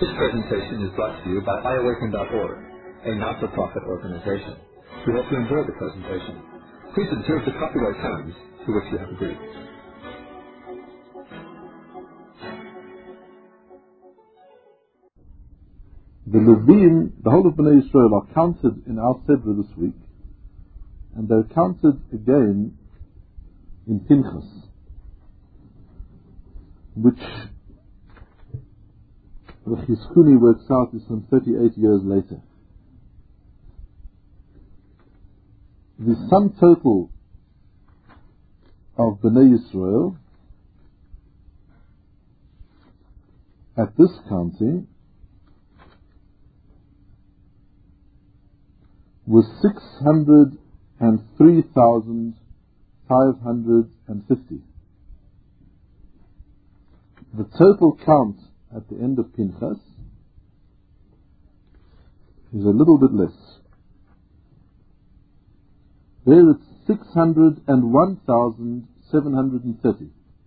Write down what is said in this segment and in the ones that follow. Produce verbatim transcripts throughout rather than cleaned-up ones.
This presentation is brought to you by i awaken dot org, a not-for-profit organization. We hope you enjoy the presentation. Please observe the copyright terms to which you have agreed. The Levim, the whole of Bnei Yisrael, are counted in our Sedra this week, and they're counted again in Pinchas, which the Chizkuni works out is some thirty-eight years later. The sum total of Bnei Yisrael at this counting was six hundred three thousand five hundred fifty. The total count at the end of Pinchas is a little bit less. There it's six hundred one thousand seven hundred thirty.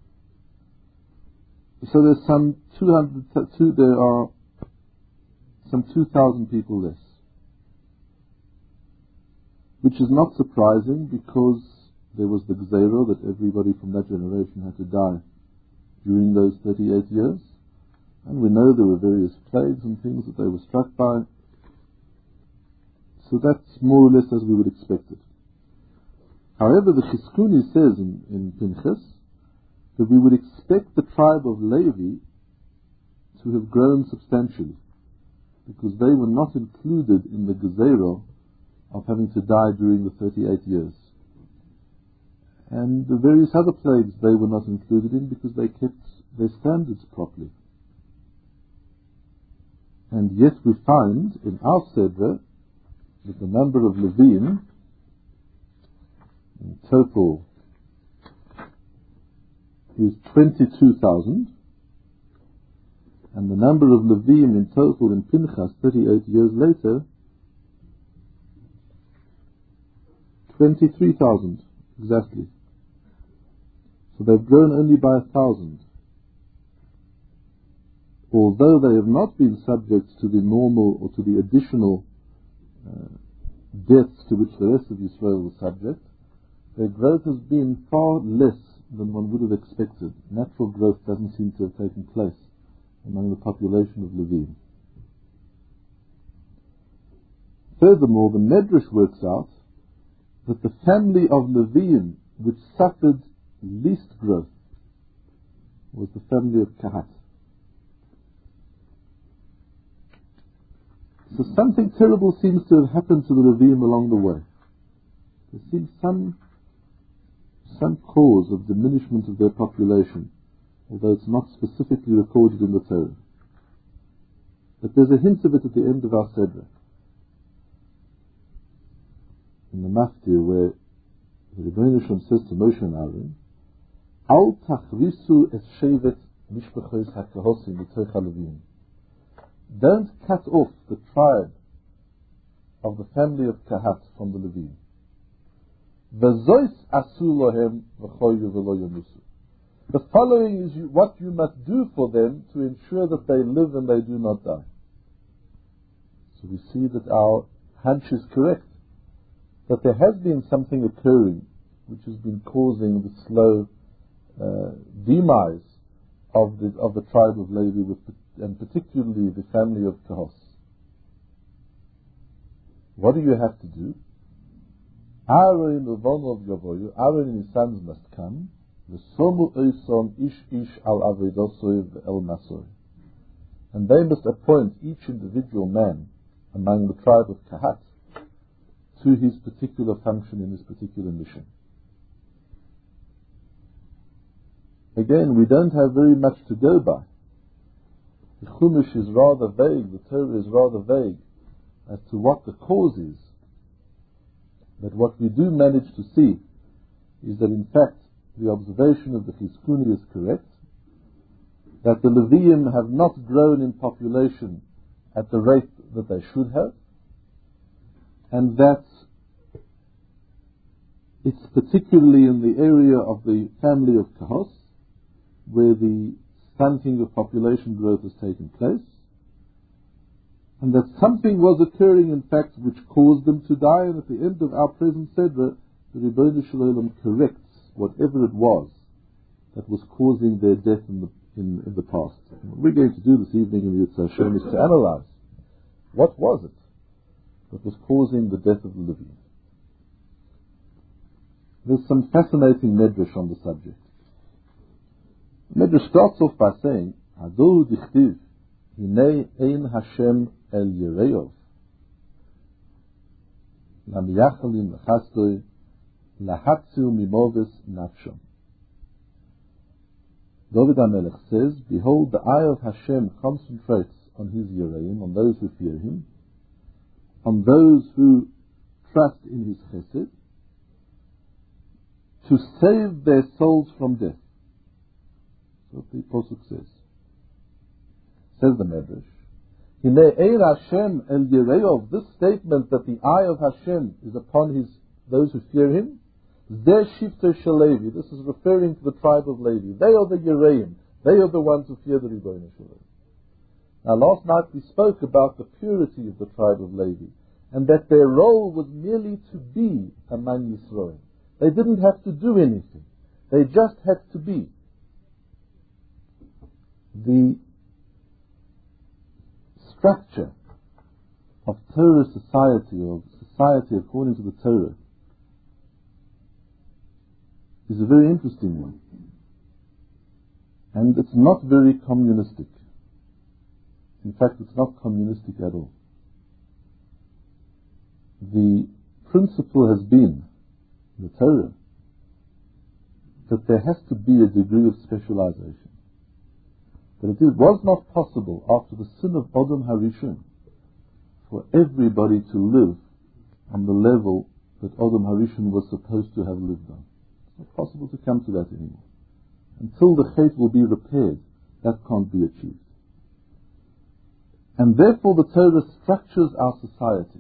So there's some two hundred, two, there are some two thousand people less. Which is not surprising because there was the Gzeira that everybody from that generation had to die during those thirty-eight years. And we know there were various plagues and things that they were struck by. So that's more or less as we would expect it. However, the Chizkuni says in, in Pinchas that we would expect the tribe of Levi to have grown substantially because they were not included in the Gzeira of having to die during the thirty-eight years. And the various other plagues they were not included in because they kept their standards properly. And yet we find in our Sedra that the number of Levim in total is twenty-two thousand, and the number of Levim in total in Pinchas thirty-eight years later, twenty-three thousand exactly. So they've grown only by a thousand. Although they have not been subject to the normal or to the additional uh, deaths to which the rest of Israel was subject, their growth has been far less than one would have expected. Natural growth doesn't seem to have taken place among the population of Levim. Furthermore, the Medrash works out that the family of Levim which suffered least growth was the family of Kehat. So something terrible seems to have happened to the Levim along the way. There seems some some cause of diminishment of their population, although it's not specifically recorded in the Torah. But there's a hint of it at the end of our Sedra. In the Maftir, where the Rebbeinu Shem says to Moshe and Aaron, Al tachrisu es shevet mishpachos hakahosim b'toich haLevim. Don't cut off the tribe of the family of Kehat from the Levim. V'zois asu lohem v'choyu v'lo yamusu. The following is you, what you must do for them to ensure that they live and they do not die. So we see that our hunch is correct, that there has been something occurring which has been causing the slow uh, demise of the of the tribe of Levi, with the, and particularly the family of Kahos. What do you have to do? Aaron the one of Yavoyu, Aaron and his sons must come. V'somu oisom ish ish al avedosoi el nasoi, and they must appoint each individual man among the tribe of Kehat to his particular function in his particular mission. Again, we don't have very much to go by. The Chumash is rather vague, the Torah is rather vague as to what the cause is. But what we do manage to see is that in fact the observation of the Chizkuni is correct, that the Leviim have not grown in population at the rate that they should have, and that it's particularly in the area of the family of Kahos where the stunting of population growth has taken place, and that something was occurring, in fact, which caused them to die, and at the end of our present Sedra, the Rebbeinu Shalom corrects whatever it was that was causing their death in the, in, in the past. And what we're going to do this evening in Yitzhak Hashem is to analyze what was it that was causing the death of the living. There's some fascinating medrash on the subject. The medrash starts off by saying, Hadu dichtiv, hinei ein Hashem el Yereov, lam yachalin chastoi, lahatzil mimovis nafsham. David HaMelech says, behold, the eye of Hashem concentrates on his Yereim, on those who fear him, on those who trust in his chesed, to save their souls from death. That's what the Pasuk says. Says the Medrash, Hinei ein Hashem el Yereov, this statement that the eye of Hashem is upon his those who fear him, Zeh Shivtei Shel Levi, this is referring to the tribe of Levi. They are the Yereim. They are the ones who fear the Rebbeinu Shalom. Now last night we spoke about the purity of the tribe of Levi, and that their role was merely to be among Yisrael. They didn't have to do anything. They just had to be. The structure of Torah society, of society according to the Torah, is a very interesting one. And it's not very communistic. In fact, it's not communistic at all. The principle has been, in the Torah, that there has to be a degree of specialization. That it is, was not possible after the sin of Adam Harishon for everybody to live on the level that Adam Harishon was supposed to have lived on. It's not possible to come to that anymore. Until the Chet will be repaired, that can't be achieved. And therefore the Torah structures our society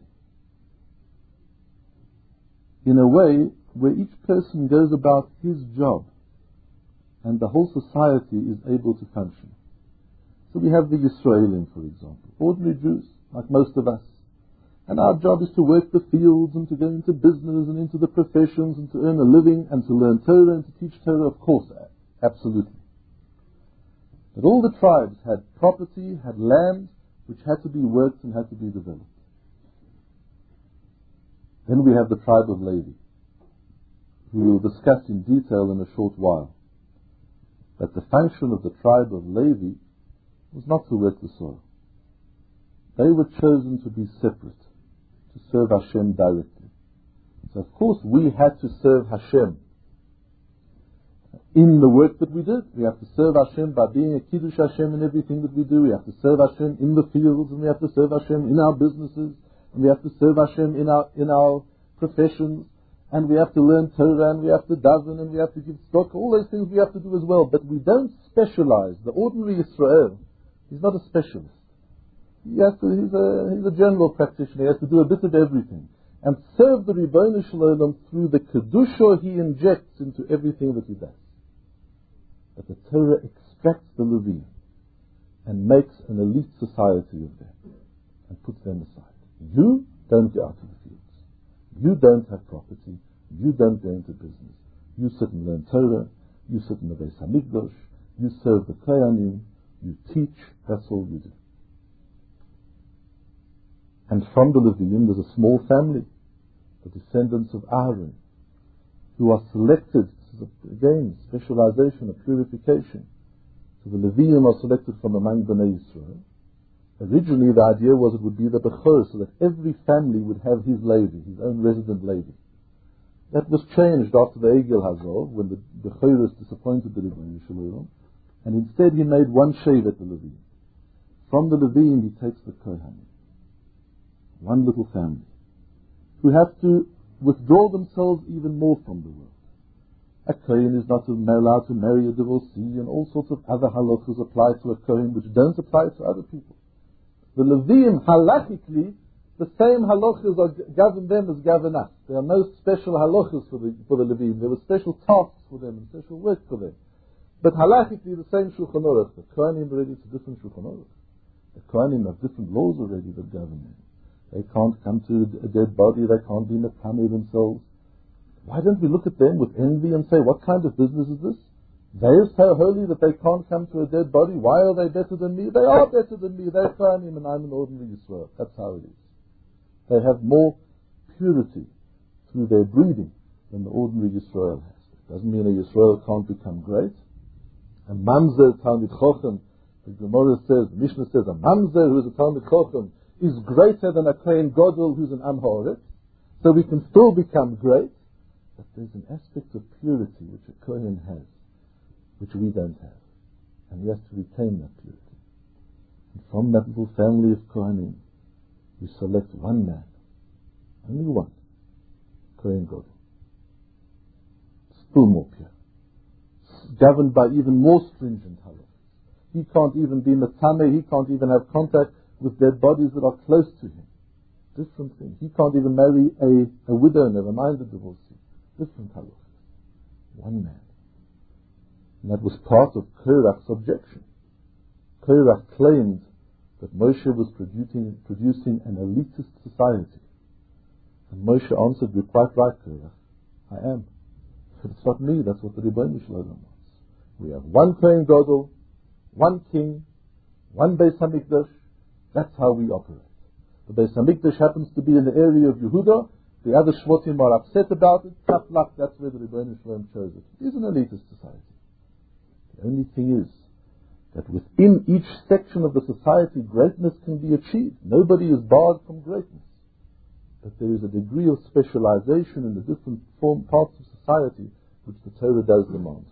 in a way where each person goes about his job and the whole society is able to function. So we have the Yisraelim, for example, ordinary Jews, like most of us. And our job is to work the fields and to go into business and into the professions and to earn a living and to learn Torah and to teach Torah, of course, absolutely. But all the tribes had property, had land, which had to be worked and had to be developed. Then we have the tribe of Levi, who we will discuss in detail in a short while. But the function of the tribe of Levi was not to work the soil. They were chosen to be separate, to serve Hashem directly. So of course we had to serve Hashem in the work that we did. We have to serve Hashem by being a Kiddush Hashem in everything that we do. We have to serve Hashem in the fields, and we have to serve Hashem in our businesses, and we have to serve Hashem in our in our professions, and we have to learn Torah, and we have to daven, and we have to give stock. All those things we have to do as well. But we don't specialize. The ordinary Israel, he's not a specialist. He has to, he's a he's a general practitioner. He has to do a bit of everything and serve the Rebbeinu Shalom through the kedusha he injects into everything that he does. But the Torah extracts the Levim and makes an elite society of them and puts them aside. You don't go out to the fields. You don't have property. You don't go into business. You sit and learn Torah. You sit in the Beis Hamikdash. You serve the Kohanim. You teach. That's all you do. And from the Levim, there's a small family, the descendants of Aaron, who are selected. Again, specialization, a purification. So the Levim are selected from among Bnei Yisrael. Originally the idea was it would be the Bechor, so that every family would have his Levi, his own resident Levi. That was changed after the Egel Hazor, when the Bechor disappointed the Rebbeinu Shalom, and instead he made one Shevet the Levim. From the Levim he takes the Kohanim, one little family, who have to withdraw themselves even more from the world. A Kohen is not allowed to marry a divorcee, and all sorts of other halachas apply to a Kohen which don't apply to other people. The Levim, halachically, the same halachas are govern them as govern us. There are no special halachas for the, for the Levim. There were special tasks for them and special work for them. But halachically, the same Shulchan Aruch. The Kohanim already, it's a different Shulchan Aruch. The Kohanim have different laws already that govern them. They can't come to a dead body, they can't be Metame themselves. Why don't we look at them with envy and say, what kind of business is this? They are so holy that they can't come to a dead body. Why are they better than me? They are better than me. They're Kohanim and I'm an ordinary Yisrael. That's how it is. They have more purity through their breeding than the ordinary Yisrael has. It doesn't mean a Yisrael can't become great. A Mamzer Talmid Chochem, the Gemara says, the Mishnah says, a Mamzer who is a Talmid Chochem is greater than a Kohen Gadol who's an Am Haaretz. So we can still become great, but there's an aspect of purity which a Kohen has, which we don't have. And he has to retain that purity. And from that little family of Kohanim, we select one man, only one, Kohen Gadol. Still more pure. Governed by even more stringent halachas. He can't even be Metame, he can't even have contact with dead bodies that are close to him. Different thing. He can't even marry a, a widow, never mind a divorcee. Different halachas. One man. And that was part of Korach's objection. Korach claimed that Moshe was producing, producing an elitist society. And Moshe answered, you're quite right, Korach. I am. But it's not me, that's what the Rebbeinu Shalom wants. We have one Kohen Gadol, one king, one Beis HaMikdash. That's how we operate. The Beis HaMikdash happens to be in the area of Yehuda. The other Shvotim are upset about it. Tough luck, that's where the Rebbeinu Shalom chose it. It is an elitist society. The only thing is that within each section of the society, greatness can be achieved. Nobody is barred from greatness. But there is a degree of specialization in the different form, parts of society which the Torah does demand.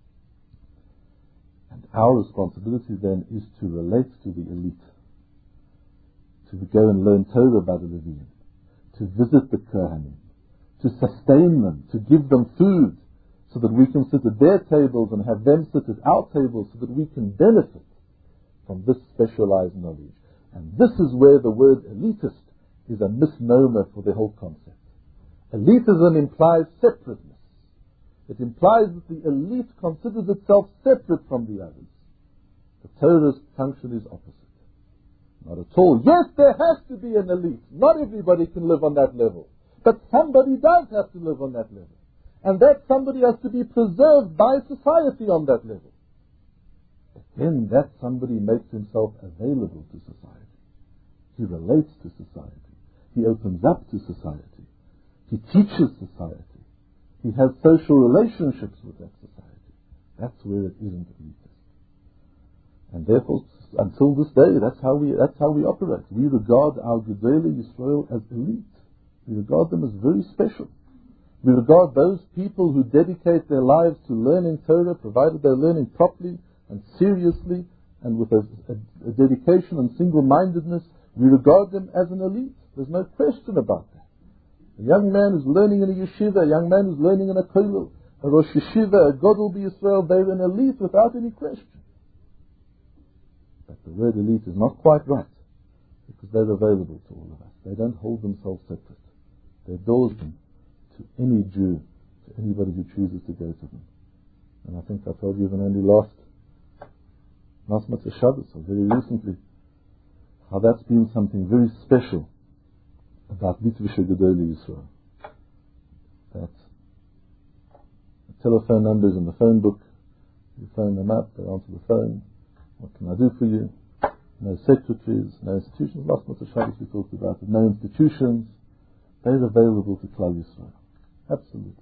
And our responsibility then is to relate to the elite, to go and learn Torah by the Leviim, to visit the Kohanim, to sustain them, to give them food, so that we can sit at their tables and have them sit at our tables, so that we can benefit from this specialized knowledge. And this is where the word elitist is a misnomer for the whole concept. Elitism implies separateness. It implies that the elite considers itself separate from the others. The Torah's function is opposite. Not at all. Yes, there has to be an elite. Not everybody can live on that level. But somebody does have to live on that level. And that somebody has to be preserved by society on that level. But then that somebody makes himself available to society. He relates to society. He opens up to society. He teaches society. He has social relationships with that society. That's where it isn't elitist. And therefore, until this day, that's how we that's how we operate. We regard our Gedolei Yisrael as elite. We regard them as very special. We regard those people who dedicate their lives to learning Torah, provided they're learning properly and seriously and with a, a, a dedication and single-mindedness, we regard them as an elite. There's no question about that. A young man who's learning in a yeshiva, a young man who's learning in a kollel, a Rosh Yeshiva, a Gadol B'Yisrael, they're an elite without any question. But the word elite is not quite right, because they're available to all of us. They don't hold themselves separate. They're doors to any Jew, to anybody who chooses to go to them. And I think I told you even only last last Motzei Shabbos, or very recently, how that's been something very special about Litvishe Gedolei Yisrael. That the telephone numbers in the phone book, you phone them up, they answer the phone. What can I do for you? No secretaries, no institutions. Last Motzei Shabbos we talked about it. No institutions. They're available to Klal Yisrael. Absolutely.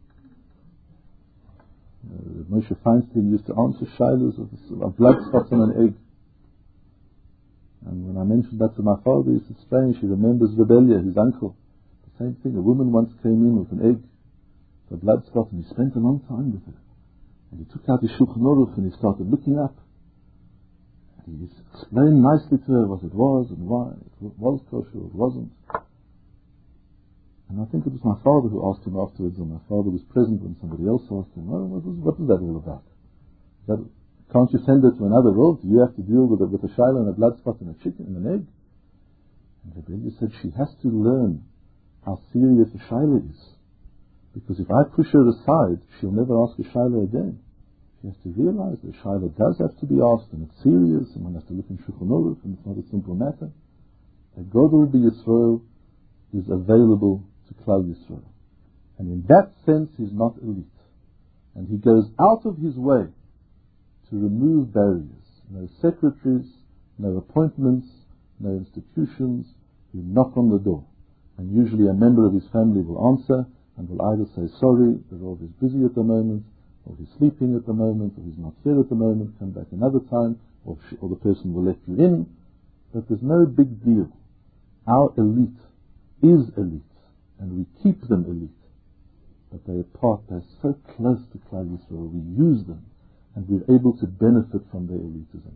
Uh, Moshe Feinstein used to answer shilas of, of blood spots on an egg. And when I mentioned that to my father, he said, strange, he remembers Rebellia, his uncle. The same thing, a woman once came in with an egg, a blood spot, and he spent a long time with her. And he took out his Shulchan Aruch and he started looking up. And he explained nicely to her what it was and why. It was kosher, it wasn't. And I think it was my father who asked him afterwards, or my father was present when somebody else asked him, oh, what, was, what was that all about? That, can't you send it to another world? Do you have to deal with a, with a shiloh and a blood spot and a chicken and an egg? And Rebellia said she has to learn how serious a shiloh is. Because if I push her aside, she'll never ask a shiloh again. he has to realize that Shaila does have to be asked, and it's serious, and one has to look in Shulchan Aruch, and it's not a simple matter. That Godel B'Yisrael is available to Klal Yisrael. And in that sense, he's not elite. And he goes out of his way to remove barriers. No secretaries, no appointments, no institutions. You knock on the door. And usually a member of his family will answer and will either say, sorry, the Rav is busy at the moment, or he's sleeping at the moment, or he's not here at the moment, come back another time, or, sh- or the person will let you in. But there's no big deal. Our elite is elite, and we keep them elite. But they are part, they're so close to Klal Yisrael, we use them, and we're able to benefit from their elitism.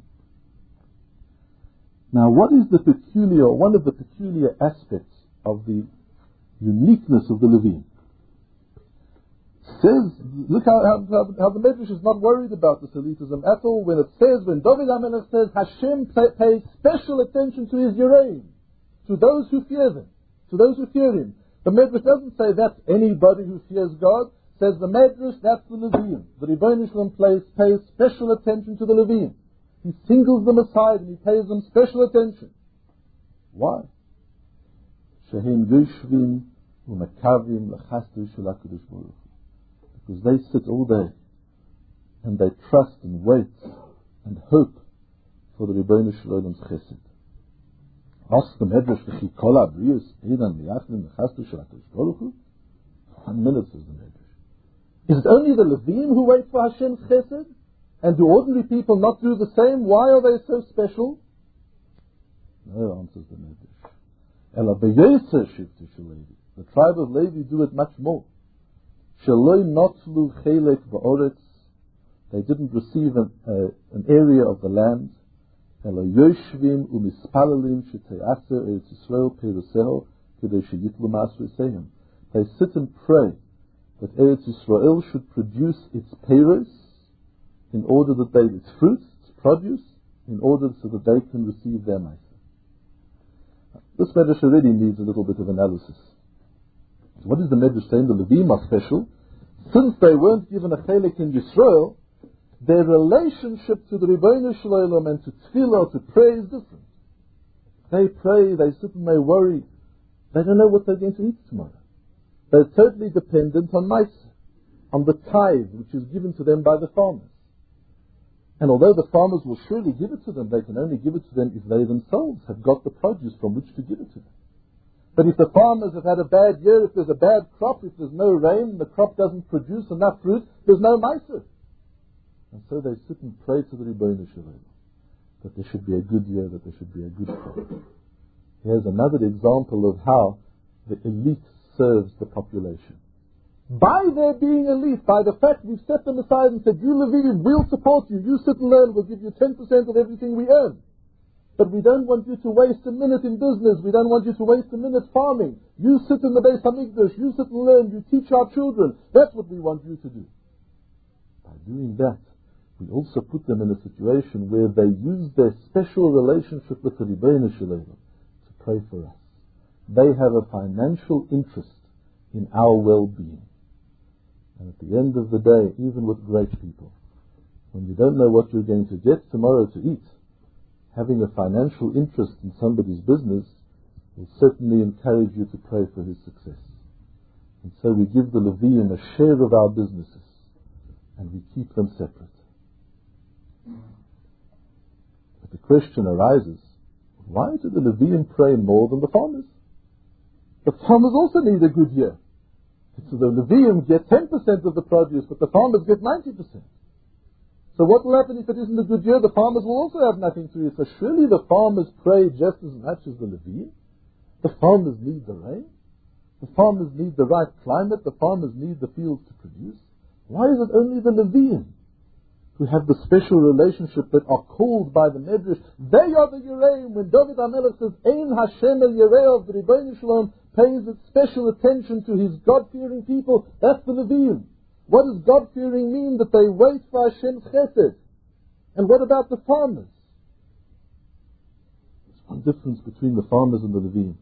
Now, what is the peculiar, one of the peculiar aspects of the uniqueness of the Levim? Says, look how, how, how the Medrash is not worried about this elitism at all when it says, when David HaMelech says, Hashem pay, pays special attention to his Yereim, to those who fear them, to those who fear him. The Medrash doesn't say that's anybody who fears God. Says the Medrash, that's the Levim. The Rebbeinu Shalom pays, pays special attention to the Levim. He singles them aside and he pays them special attention. Why? Shehem yoshvim u'mekavim l'chasdu shel HaKadosh Baruch Hu. Because they sit all day and they trust and wait and hope for the Rebbeinu Shalom's chesed. Ask the Medrash, v'chi kol ha'briyos einan miyachdim l'chasdu shel HaKadosh Baruch Hu? One minute, says the Medrash. Is it only the Levim who wait for Hashem's chesed? And do ordinary people not do the same? Why are they so special? No, answers the Medrash. Ela beyoser shivtu shel Levi. The tribe of Levi do it much more. Sheloi notlu chelek ba'oretz. They didn't receive an, uh, an area of the land. Ela yoshvim umispalalim shete'aser eretz Yisrael peiruseho kedei sheyitlu ma'asreiseim. They sit and pray that Eretz Yisrael should produce its peiros, in order that they, its fruits, its produce, in order so that they can receive their ma'aseh. This Medrash already needs a little bit of analysis. So what is the Medrash saying? The Levim are special. Since they weren't given a chelek in Yisrael, their relationship to the Rebbeinu Shalom and to tefillah, to prayer, is different. They pray, they sit and they worry. They don't know what they're going to eat tomorrow. They're totally dependent on ma'aseh, on the tithe which is given to them by the farmers. And although the farmers will surely give it to them, they can only give it to them if they themselves have got the produce from which to give it to them. But if the farmers have had a bad year, if there's a bad crop, if there's no rain, the crop doesn't produce enough fruit, there's no ma'aseh. And so they sit and pray to the Rebbeinu Shalom that there should be a good year, that there should be a good crop. Here's another example of how the elite serves the population. By their being elite, by the fact we've set them aside and said, you Levim, we'll support you, you sit and learn, we'll give you ten percent of everything we earn. But we don't want you to waste a minute in business, we don't want you to waste a minute farming. You sit in the Beis HaMikdash, you sit and learn, you teach our children. That's what we want you to do. By doing that, we also put them in a situation where they use their special relationship with the Rebbeinu Shalom to pray for us. They have a financial interest in our well-being. And at the end of the day, even with great people, when you don't know what you're going to get tomorrow to eat, having a financial interest in somebody's business will certainly encourage you to pray for his success. And so we give the Levim a share of our businesses, and we keep them separate. But the question arises, why do the Levim pray more than the farmers? The farmers also need a good year. So the Levim get ten percent of the produce, but the farmers get ninety percent. So what will happen if it isn't a good year? The farmers will also have nothing to eat. So surely the farmers pray just as much as the Levim. The farmers need the rain. The farmers need the right climate. The farmers need the fields to produce. Why is it only the Levim who have the special relationship that are called by the Medrash? They are the Yereim. When David HaMelech says, Ein Hashem el Yereim, the Rebbeinu Shalom pays its special attention to his God-fearing people. That's the Levim. What does God-fearing mean? That they wait for Hashem's chesed. And what about the farmers? There's one difference between the farmers and the Levim.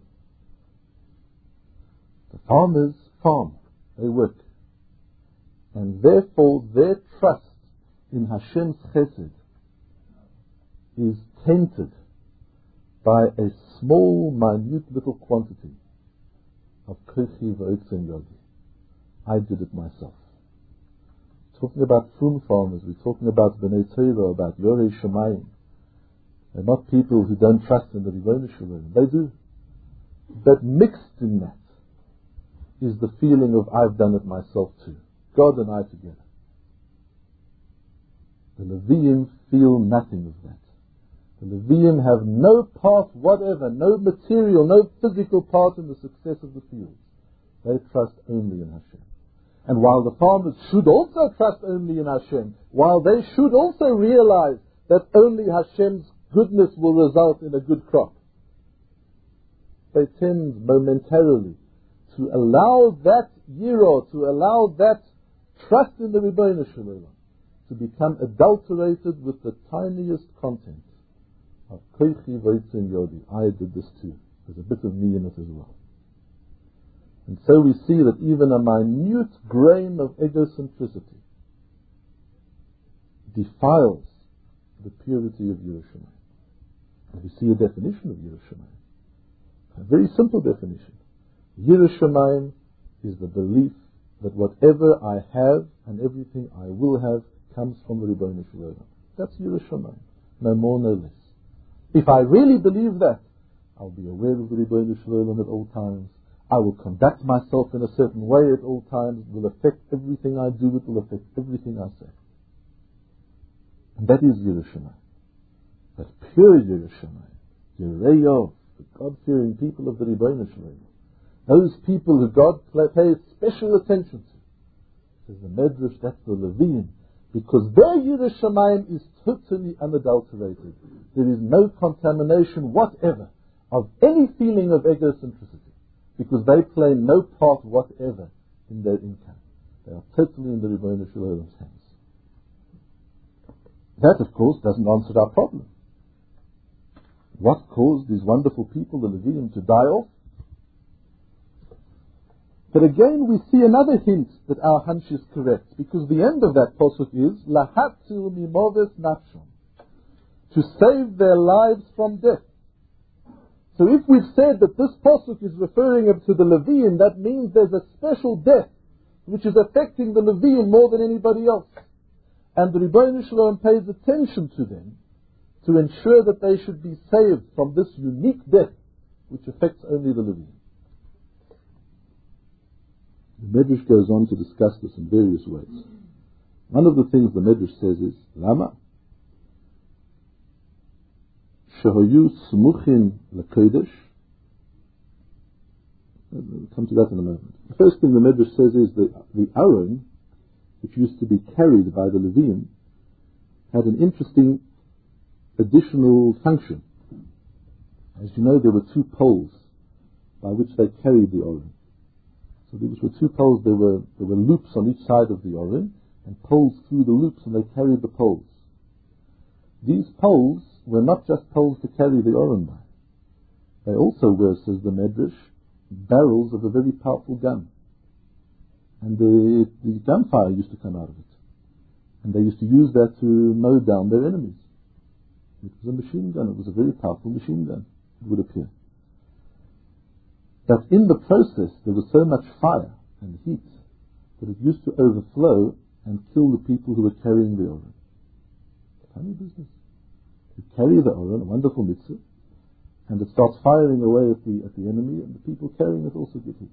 The farmers farm. They work. And therefore their trust in Hashem's chesed is tainted by a small, minute little quantity of kochi v'otzen yodi. I did it myself. Talking about frum farmers, we're talking about Bnei Torah, about Yorei Shemayim. They're not people who don't trust in the Ribono Shel Olam. They do. But mixed in that is the feeling of I've done it myself too. God and I together. The Leviim feel nothing of that. The Leviim have no part whatever, no material, no physical part in the success of the fields. They trust only in Hashem. And while the farmers should also trust only in Hashem, while they should also realize that only Hashem's goodness will result in a good crop, they tend momentarily to allow that yiro, to allow that trust in the Ribono Shel Olam to become adulterated with the tiniest content of kochi v'otzen yodi. I did this too. There's a bit of me in it as well. And so we see that even a minute grain of egocentricity defiles the purity of Yiras Shamayim. And we see a definition of Yiras Shamayim. A very simple definition. Yiras Shamayim is the belief that whatever I have and everything I will have comes from the Ribono Shel Olam. That's Yiras Shamayim. No more, no less. If I really believe that, I'll be aware of the Ribono Shel Olam at all times. I will conduct myself in a certain way at all times. It will affect everything I do. It will affect everything I say. And that is Yiras Shamayim. That pure Yiras Shamayim. Yirei, the God-fearing people of the Ribono Shel Olam. Those people who God pays special attention to. Says the Medrash, that's the Leviim. Because their Yiras Shamayim is totally unadulterated. There is no contamination whatever of any feeling of egocentricity. Because they play no part whatever in their income. They are totally in the Ribono Shel Olam's hands. That, of course, doesn't answer our problem. What caused these wonderful people, the Leviim, to die off? But again, we see another hint that our hunch is correct, because the end of that pasuk is lahatzil mimoves nafshon, to save their lives from death. So if we've said that this pasuk is referring to the Leviim, that means there's a special death which is affecting the Leviim more than anybody else. And the Ribono Shel Olam pays attention to them to ensure that they should be saved from this unique death which affects only the Leviim. The Medrash goes on to discuss this in various ways. One of the things the Medrash says is, Lama? Shehoyu smuchin lekodesh. We'll come to that in a moment. The first thing the Medrash says is that the Aron, which used to be carried by the Leviim, had an interesting additional function. As you know, there were two poles by which they carried the Aron. So these were two poles, there were, there were loops on each side of the Aron, and poles through the loops, and they carried the poles. These poles were not just poles to carry the Aron by. They also were, says the Medrash, barrels of a very powerful gun. And the, the gunfire used to come out of it. And they used to use that to mow down their enemies. It was a machine gun. It was a very powerful machine gun, it would appear. But in the process, there was so much fire and heat that it used to overflow and kill the people who were carrying the Aron. Funny business. You carry the Aron, a wonderful mitzvah, and it starts firing away at the at the enemy, and the people carrying it also get hit.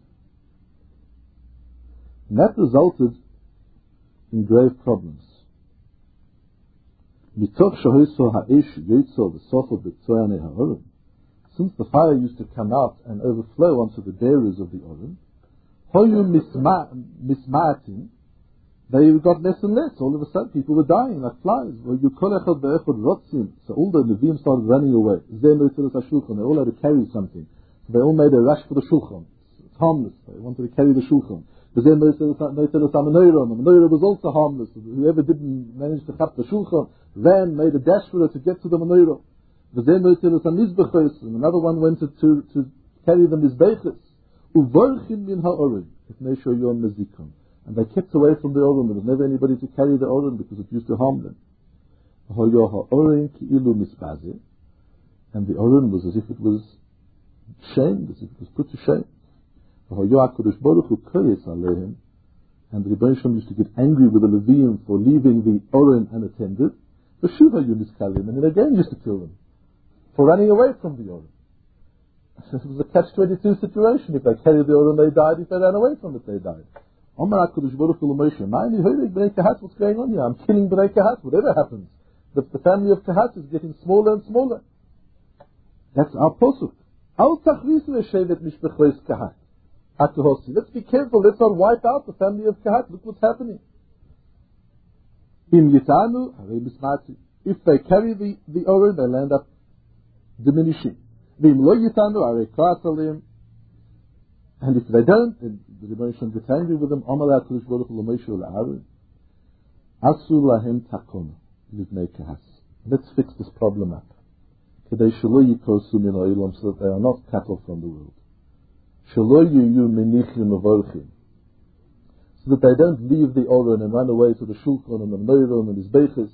And that resulted in grave problems. Since the fire used to come out and overflow onto the bearers of the Aron, they got less and less. All of a sudden, people were dying like flies. So all the Leviim started running away. They all had to carry something. So they all made a rush for the shulchan. It's harmless. They wanted to carry the shulchan. The menorah was also harmless. Whoever didn't manage to cut the shulchan ran, made a dash for it to get to the menorah. And another one went to, to, to carry the mizbeches. And they kept away from the Oren. There was never anybody to carry the Oren because it used to harm them. And the Oren was as if it was shamed, as if it was put to shame. And the Rebbeinu Shalom used to get angry with the Leviim for leaving the Oren unattended. And then again used to kill them for running away from the Oren. It was a catch twenty-two situation. If they carried the Oren, they died. If they ran away from it, they died. What's going on here? I'm killing Bnei Kehat. Whatever happens, the, the family of Kehat is getting smaller and smaller. That's our posuk. Let's be careful. Let's not wipe out the family of Kehat. Look what's happening. If they carry the, the Oren, they'll end up diminishing. And if they don't, then the Rebbeinu Shalom gets angry with them. Let's fix this problem up. So that they are not cut off from the world. So that they don't leave the Oren and run away to the Shulchan and the Menorah and his Beiches.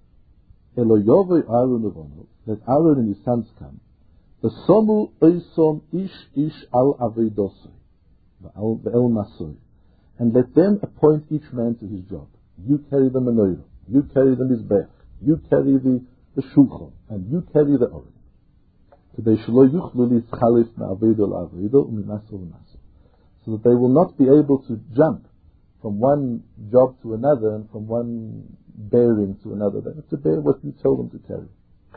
Let Aaron and his sons come. The Somu Oisom Ish Ish Al Avedosoi, the El Masoi, and let them appoint each man to his job. You carry the Menorah, you carry the Mizbech, you carry the, the Shulchan, and you carry the Oren. So that they will not be able to jump from one job to another and from one bearing to another. They have to bear what you tell them to carry.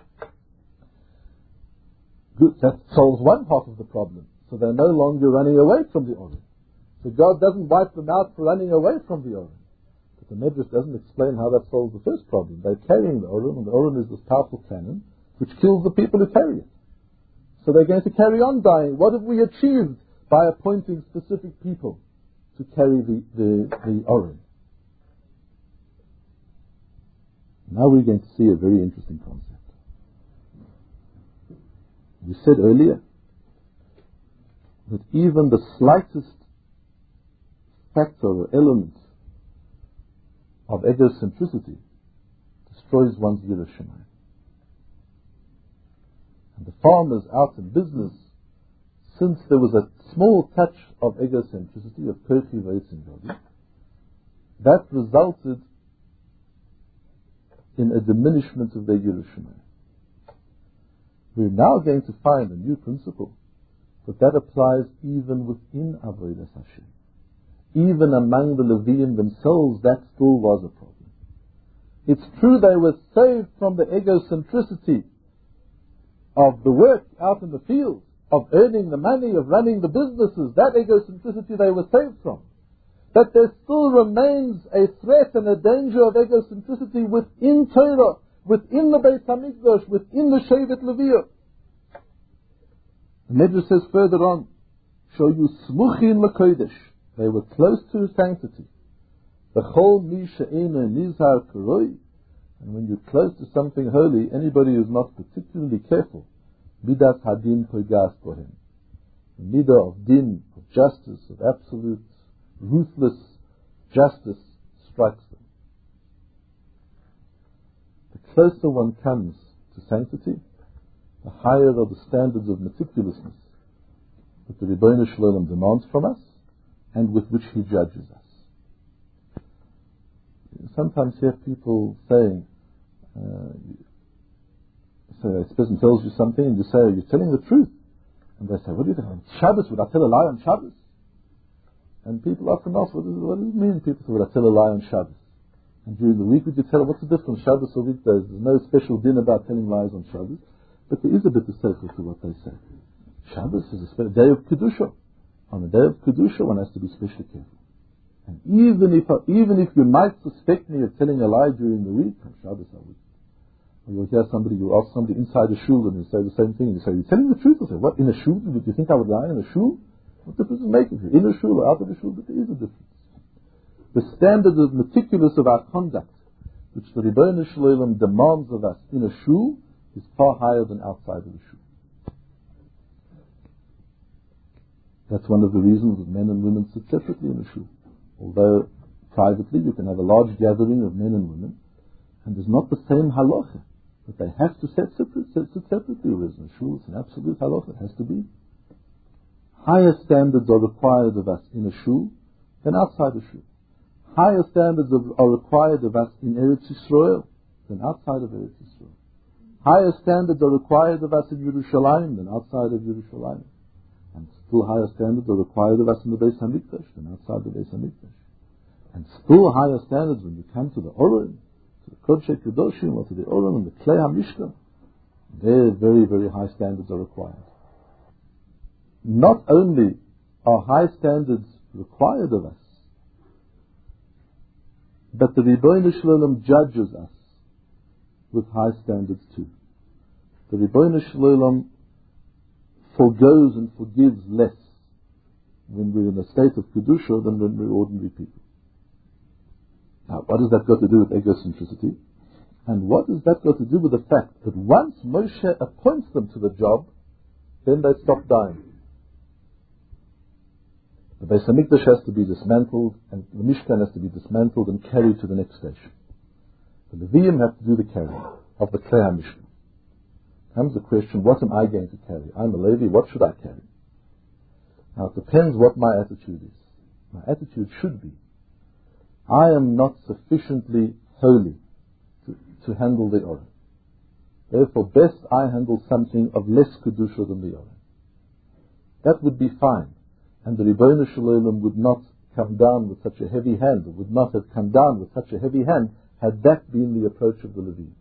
Good, that solves one half of the problem. So they're no longer running away from the Oren. So God doesn't wipe them out for running away from the Oren. But the Medrash doesn't explain how that solves the first problem. They're carrying the Oren, and the Oren is this powerful cannon which kills the people who carry it. So they're going to carry on dying. What have we achieved by appointing specific people to carry the, the, the Oren? Now we're going to see a very interesting concept. We said earlier that even the slightest factor or element of egocentricity destroys one's Yiras Shamayim. And the farmers out in business, since there was a small touch of egocentricity, of Kochi Veitzin Godi, that resulted in a diminishment of their Yiras Shamayim. We're now going to find a new principle, but that applies even within Avodas Hashem. Even among the Leviim themselves, that still was a problem. It's true they were saved from the egocentricity of the work out in the field, of earning the money, of running the businesses. That egocentricity they were saved from. But there still remains a threat and a danger of egocentricity within Torah, within the Beit HaMikdash, within the Shevet Leviah. The Medrash says further on, show you smuchin l'kodesh. They were close to sanctity. B'chol mi she'ena nizhar karoi. And when you're close to something holy, anybody who's not particularly careful, midas hadin poigas bohem. The midah of din, of justice, of absolute, ruthless justice strikes them. The closer one comes to sanctity, the higher are the standards of meticulousness that the Rebbeinu Shalom demands from us and with which He judges us. Sometimes hear people saying, uh, so this person tells you something and you say, you're telling the truth. And they say, what do you think? On Shabbos, would I tell a lie on Shabbos? And people often ask, what does, what does it mean? People say, would I tell a lie on Shabbos? And during the week, would you tell, what's the difference, Shabbos or weekdays? There's no special din about telling lies on Shabbos. But there is a bit of seichel to what they say. Shabbos is a special day of Kedusha. On a day of Kedusha, one has to be especially careful. And even if even if you might suspect me of telling a lie during the week, on Shabbos I would. Or you'll hear somebody, you ask somebody inside a shul and you say the same thing, and you say, you're telling the truth? I say, what, in a shul? Do you think I would lie in a shul? What difference does it make? If you're in a shul or out of a shul? But there is a difference. The standard of meticulous of our conduct, which the Rebbeinu Shalom demands of us in a shul, is far higher than outside of the shul. That's one of the reasons that men and women sit separately in a shul. Although privately you can have a large gathering of men and women, and there's not the same halacha, that they have to sit separate, sit separately, whereas in a shul it's an absolute halacha, it has to be. Higher standards are required of us in a shul than outside a shul. Higher standards of, are required of us in Eretz Yisrael than outside of Eretz Yisrael. Higher standards are required of us in Yerushalayim than outside of Yerushalayim. And still higher standards are required of us in the Beis HaMikdash than outside the Beis HaMikdash. And still higher standards when you come to the Orim, to the Kodshei Kedoshim, or to the Orim and the Klei HaMishkan. There, very, very high standards are required. Not only are high standards required of us, but the Ribbono Shel Olam judges us with high standards too. The Ribbono Shel Olam forgoes and forgives less when we're in a state of Kedusha than when we're ordinary people. Now, what has that got to do with egocentricity? And what has that got to do with the fact that once Moshe appoints them to the job, then they stop dying? The Beis HaMikdash has to be dismantled, and the Mishkan has to be dismantled and carried to the next station. The Leviim have to do the carrying of the Klei HaMishkan. Comes the question, what am I going to carry? I'm a Levi, what should I carry? Now it depends what my attitude is. My attitude should be, I am not sufficiently holy to, to handle the Orim. Therefore, best I handle something of less Kedusha than the Orim. That would be fine. And the Ribbono Shel Olam would not come down with such a heavy hand, or would not have come down with such a heavy hand, had that been the approach of the Leviim.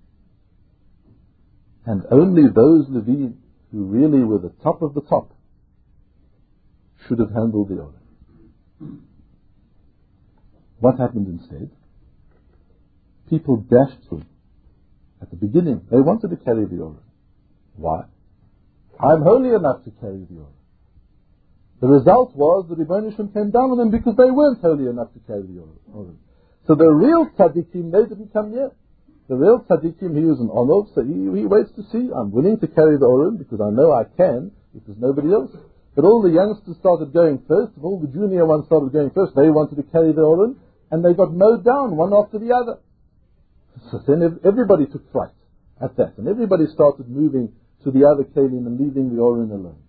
And only those Leviim who really were the top of the top should have handled the Orim. What happened instead? People dashed through. At the beginning, they wanted to carry the Orim. Why? I'm holy enough to carry the Orim. The result was the Ribbono Shel Olam came down on them because they weren't holy enough to carry the Orim. So the real tzaddikim, they didn't come yet. The real tzaddikim, he was an Onov, so he, he waits to see. I'm willing to carry the Orim because I know I can if there's nobody else. But all the youngsters started going first, and all the junior ones started going first. They wanted to carry the Orim, and they got mowed down one after the other. So then everybody took fright at that, and everybody started moving to the other kelim and leaving the Orim alone.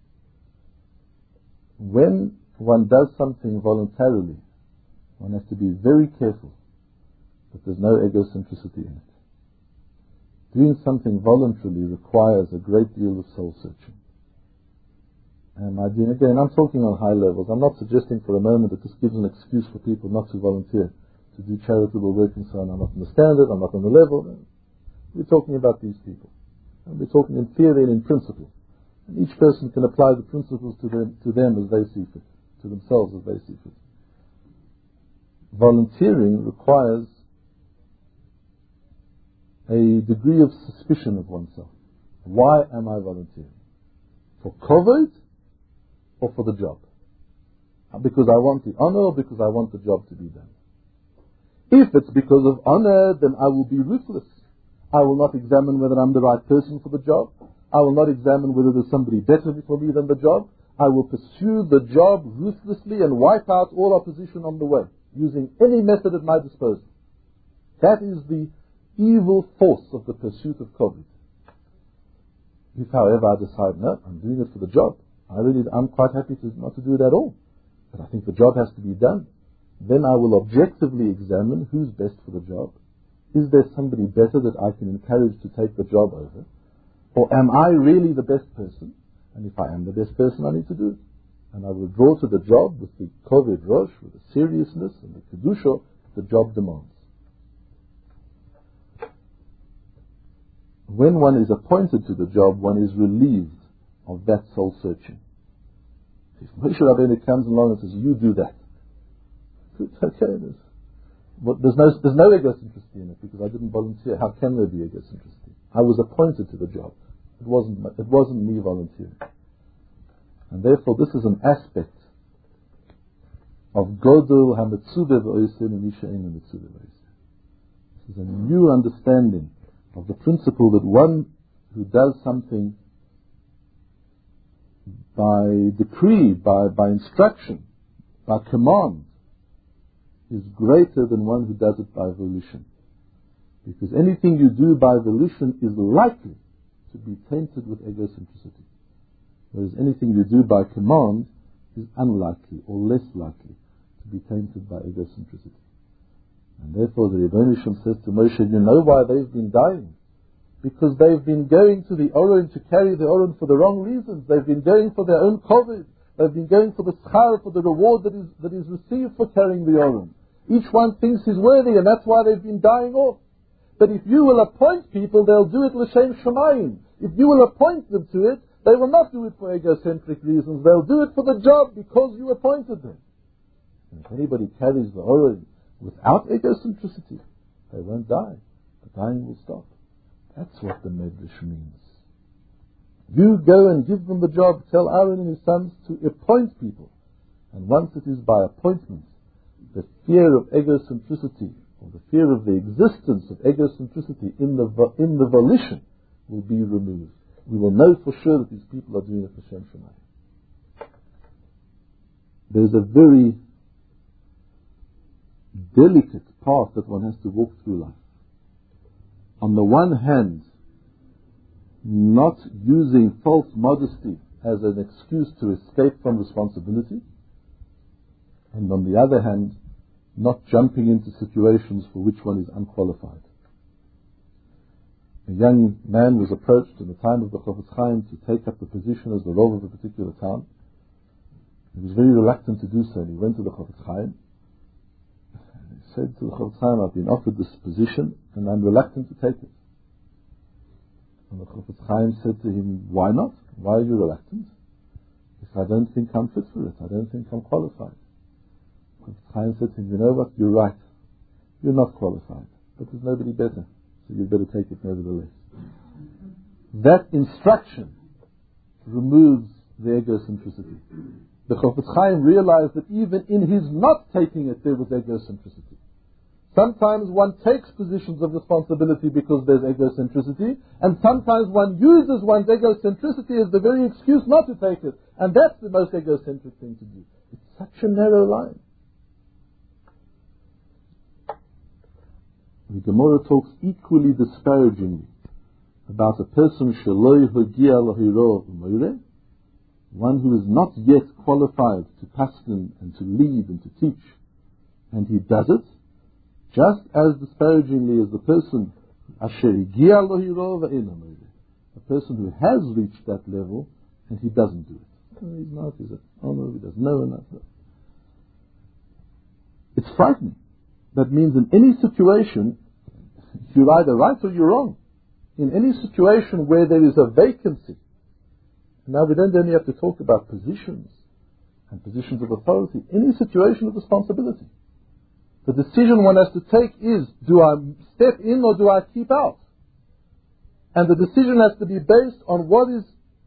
When one does something voluntarily, one has to be very careful that there's no egocentricity in it. Doing something voluntarily requires a great deal of soul searching. And I do, again, I'm talking on high levels. I'm not suggesting for a moment that this gives an excuse for people not to volunteer, to do charitable work and so on. I'm not on the standard, I'm not on the level. We're talking about these people. And we're talking in theory and in principle. And each person can apply the principles to them, to them as they see fit, to themselves as they see fit. Volunteering requires a degree of suspicion of oneself. Why am I volunteering? For kavod or for the job? Because I want the honor or because I want the job to be done? If it's because of honor, then I will be ruthless. I will not examine whether I'm the right person for the job. I will not examine whether there's somebody better for me than the job. I will pursue the job ruthlessly and wipe out all opposition on the way, using any method at my disposal. That is the evil force of the pursuit of kavod. If, however, I decide, no, I'm doing it for the job, I really, I'm quite happy to not to do it at all, but I think the job has to be done, then I will objectively examine who's best for the job. Is there somebody better that I can encourage to take the job over? Or am I really the best person? And if I am the best person, I need to do it. And I will draw to the job with the kavod rosh, with the seriousness and the kedusha the job demands. When one is appointed to the job, one is relieved of that soul searching. If Moshe Rabbeinu comes along and says, you do that, it's okay. There's, but there's no there's no egocentricity in it because I didn't volunteer. How can there be egocentricity? I was appointed to the job. It wasn't it wasn't me volunteering. And therefore, this is an aspect of Godel HaMetzuveh V'Oiseh Misha Eino Metzuveh V'Oiseh. This is a new understanding of the principle that one who does something by decree, by, by instruction, by command, is greater than one who does it by volition. Because anything you do by volition is likely to be tainted with egocentricity. Whereas anything you do by command is unlikely or less likely to be tainted by egocentricity. And therefore the Rebbeinu Shem says to Moshe, you know why they've been dying? Because they've been going to the Oron to carry the Oron for the wrong reasons. They've been going for their own kovod. They've been going for the schar, for the reward that is, that is received for carrying the Oron. Each one thinks he's worthy, and that's why they've been dying off. But if you will appoint people, they'll do it l'shem shamayim. If you will appoint them to it, they will not do it for egocentric reasons. They'll do it for the job because you appointed them. And if anybody carries the Oron without egocentricity, they won't die. The dying will stop. That's what the Medrash means. You go and give them the job. Tell Aaron and his sons to appoint people. And once it is by appointment, the fear of egocentricity, or the fear of the existence of egocentricity in the vo- in the volition, will be removed. We will know for sure that these people are doing it for Shem Shemayim. There's a very delicate path that one has to walk through life. On the one hand, not using false modesty as an excuse to escape from responsibility, and on the other hand, not jumping into situations for which one is unqualified. A young man was approached in the time of the Chofetz Chaim to take up the position as the Rav of a particular town. He was very reluctant to do so, and he went to the Chofetz Chaim. He said to the Chofetz Chaim, I've been offered this position, and I'm reluctant to take it. And the Chofetz Chaim said to him, why not? Why are you reluctant? He said, I don't think I'm fit for it. I don't think I'm qualified. The Chofetz Chaim said to him, you know what? You're right. You're not qualified. But there's nobody better. So you'd better take it nevertheless. That instruction removes the egocentricity. The Chofetz Chaim realized that even in his not taking it, there was egocentricity. Sometimes one takes positions of responsibility because there's egocentricity, and sometimes one uses one's egocentricity as the very excuse not to take it. And that's the most egocentric thing to do. It's such a narrow line. The Gemara talks equally disparagingly about a person sheloi hagia lahiro u'moireh, one who is not yet qualified to paskin and to lead and to teach, and he does it, just as disparagingly as the person asher hagia lahiro v'eino moireh, a person who has reached that level and he doesn't do it. Oh, he's not, he's a, oh no, he doesn't know enough. It's frightening. That means in any situation, you're either right or you're wrong. In any situation where there is a vacancy, now we don't only have to talk about positions and positions of authority, any situation of responsibility. The decision one has to take is, do I step in or do I keep out? And the decision has to be based on what is,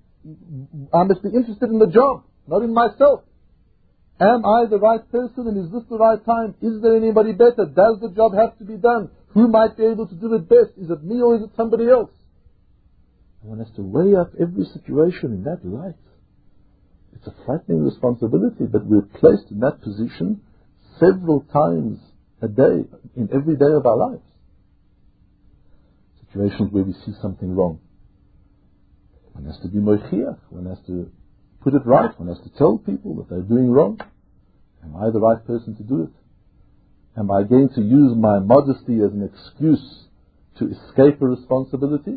I must be interested in the job, not in myself. Am I the right person, and is this the right time? Is there anybody better? Does the job have to be done? Who might be able to do it best? Is it me or is it somebody else? And one has to weigh up every situation in that light. It's a frightening responsibility, but we're placed in that position several times a day, in every day of our lives. Situations where we see something wrong. One has to be moichiach. One has to put it right. One has to tell people that they're doing wrong. Am I the right person to do it? Am I going to use my modesty as an excuse to escape a responsibility?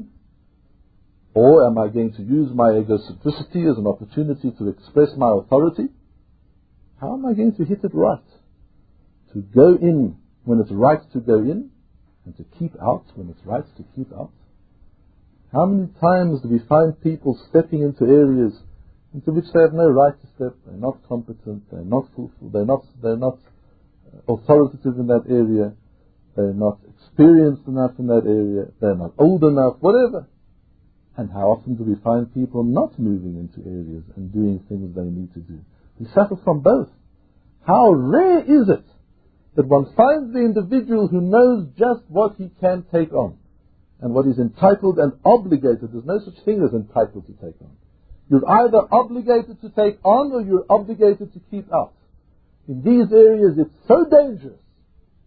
Or am I going to use my egocentricity as an opportunity to express my authority? How am I going to hit it right? To go in when it's right to go in, and to keep out when it's right to keep out? How many times do we find people stepping into areas into which they have no right to step? They're not competent, they're not fulfilled, they're not, they're not authoritative in that area, they're not experienced enough in that area, they're not old enough, whatever. And how often do we find people not moving into areas and doing things they need to do? We suffer from both. How rare is it that one finds the individual who knows just what he can take on and what is entitled and obligated. There's no such thing as entitled to take on. You're either obligated to take on or you're obligated to keep out. In these areas it's so dangerous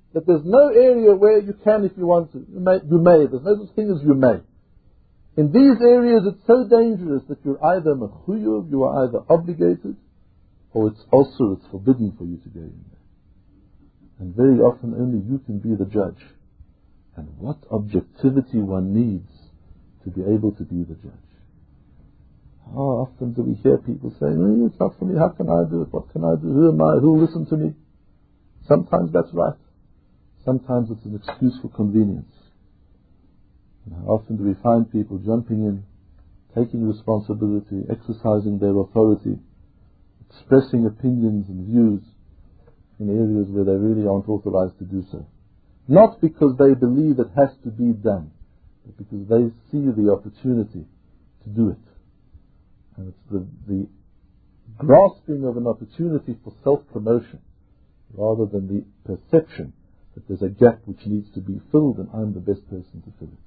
that there's no area where you can if you want to. You may. You may. There's no such thing as you may. In these areas, it's so dangerous that you're either mechuyuv, you are either obligated, or it's also it's forbidden for you to go in there. And very often only you can be the judge. And what objectivity one needs to be able to be the judge. How often do we hear people saying, oh, it's not for me, how can I do it, what can I do, who am I, who will listen to me? Sometimes that's right. Sometimes it's an excuse for convenience. And how often do we find people jumping in, taking responsibility, exercising their authority, expressing opinions and views in areas where they really aren't authorized to do so. Not because they believe it has to be done, but because they see the opportunity to do it. And it's the, the grasping of an opportunity for self-promotion rather than the perception that there's a gap which needs to be filled and I'm the best person to fill it.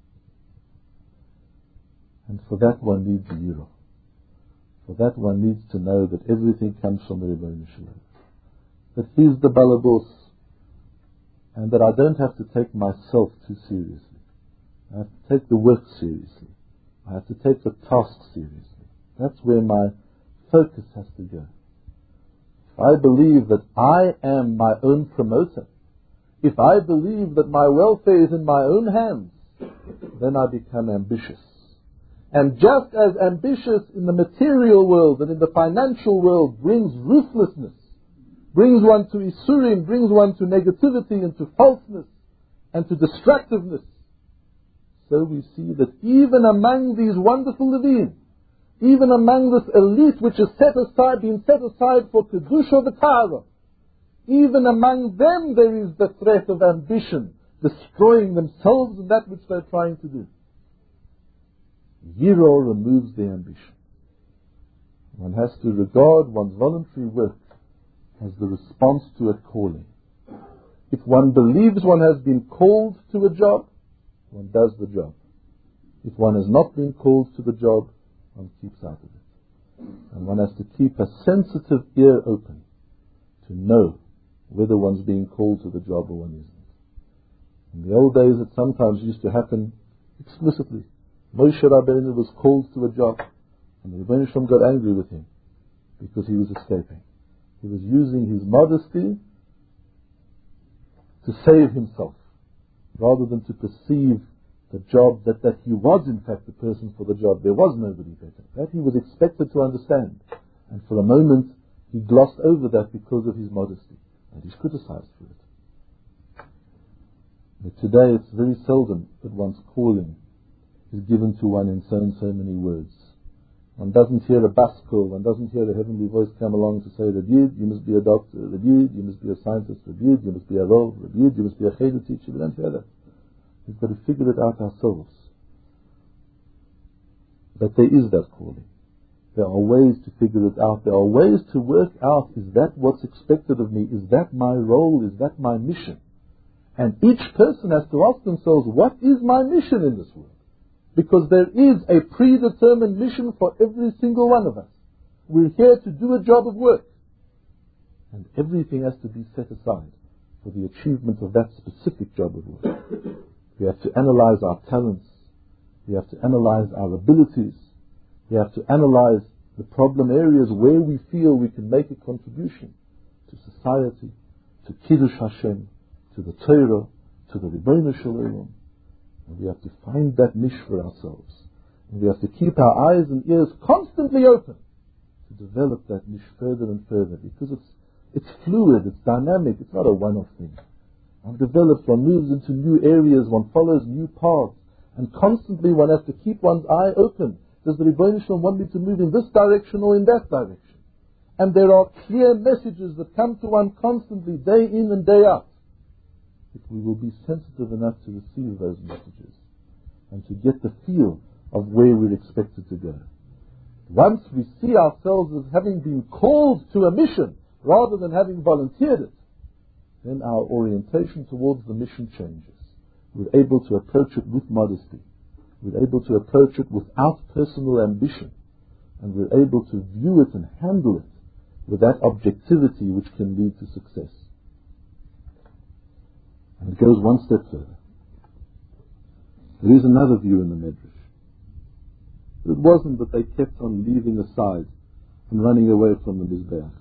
And for that one needs a yirah. For that one needs to know that everything comes from the Rebbeinu Shalom. That he's the balabos, and that I don't have to take myself too seriously. I have to take the work seriously. I have to take the task seriously. That's where my focus has to go. If I believe that I am my own promoter, if I believe that my welfare is in my own hands, then I become ambitious. And just as ambitious in the material world and in the financial world brings ruthlessness, brings one to isurim, brings one to negativity and to falseness and to destructiveness, so we see that even among these wonderful Levim, even among this elite which is set aside, being set aside for Kedusha V'Tara, even among them there is the threat of ambition, destroying themselves and that which they're trying to do. Yirah removes the ambition. One has to regard one's voluntary work as the response to a calling. If one believes one has been called to a job, one does the job. If one has not been called to the job, one keeps out of it. And one has to keep a sensitive ear open to know whether one's being called to the job or one isn't. In the old days, it sometimes used to happen explicitly. Moshe Rabbeinu was called to a job, and the Rebbeinu Shalom got angry with him because he was escaping. He was using his modesty to save himself, rather than to perceive the job that, that he was in fact the person for the job. There was nobody better. That he was expected to understand. And for a moment, he glossed over that because of his modesty. And he's criticized for it. But today it's very seldom that one's calling is given to one in so and so many words. One doesn't hear a baskol, one doesn't hear a heavenly voice come along to say, Rabbi, you must be a doctor, Rabbi, you must be a scientist, Rabbi, you must be a rov, Rabbi, you must be a cheder teacher. We don't hear that. We've got to figure it out ourselves. But there is that calling. There are ways to figure it out. There are ways to work out, is that what's expected of me? Is that my role? Is that my mission? And each person has to ask themselves, what is my mission in this world? Because there is a predetermined mission for every single one of us. We're here to do a job of work. And everything has to be set aside for the achievement of that specific job of work. We have to analyze our talents. We have to analyze our abilities. We have to analyze the problem areas where we feel we can make a contribution to society, to Kiddush Hashem, to the Torah, to the Rebbeinu Shalom. And we have to find that niche for ourselves. And we have to keep our eyes and ears constantly open to develop that niche further and further, because it's it's fluid, it's dynamic, it's not a one-off thing. One develops, one moves into new areas, one follows new paths, and constantly one has to keep one's eye open. Does the Rebbeinu Shalom want me to move in this direction or in that direction? And there are clear messages that come to one constantly, day in and day out. If we will be sensitive enough to receive those messages and to get the feel of where we're expected to go. Once we see ourselves as having been called to a mission rather than having volunteered it, then our orientation towards the mission changes. We're able to approach it with modesty. We're able to approach it without personal ambition. And we're able to view it and handle it with that objectivity which can lead to success. And it goes one step further. There is another view in the Medrash. It wasn't that they kept on leaving aside and running away from the Mizbeach.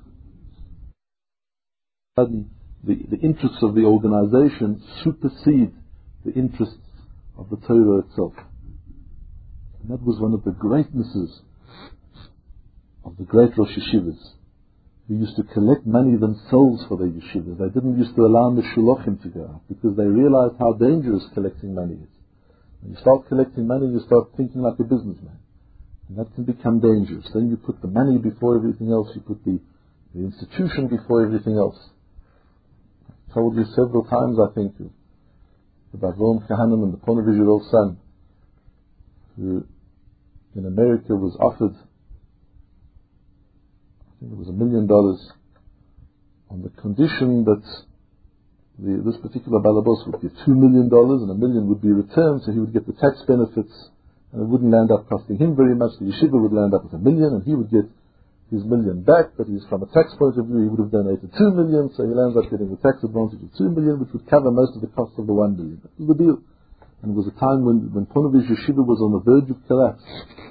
Suddenly, the, the interests of the organization supersede the interests of the Torah itself. And that was one of the greatnesses of the great Rosh Yeshivas, who used to collect money themselves for their yeshivas. They didn't used to allow the shulachim to go out because they realized how dangerous collecting money is. When you start collecting money, you start thinking like a businessman. And that can become dangerous. Then you put the money before everything else. You put the, the institution before everything else. I've told you several times, I think, about Ron Kahanim and the Ponevezher's son, who in America was offered, I think it was a million dollars, on the condition that the, this particular balabos would get two million dollars and a million would be returned, so he would get the tax benefits and it wouldn't land up costing him very much. The yeshiva would land up with a million and he would get his million back, but he's, from a tax point of view, he would have donated two million, so he lands up getting the tax advantage of two million, which would cover most of the cost of the one million. That was the deal. And it was a time when, when Ponevezher yeshiva was on the verge of collapse.